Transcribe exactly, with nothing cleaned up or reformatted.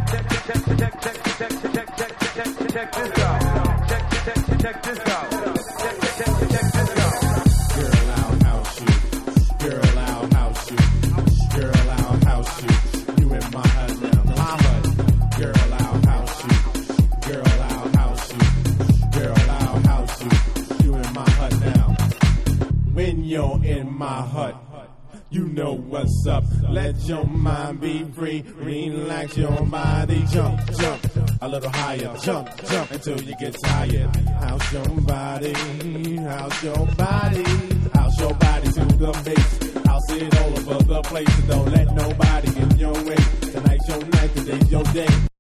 What's up? Let your mind be free. Relax your body. Jump, jump a little higher. Jump, jump until you get tired. House your body. House your body. House your body to the base. I'll sit all over the place. Don't let nobody in your way. Tonight's your night. Today's your day.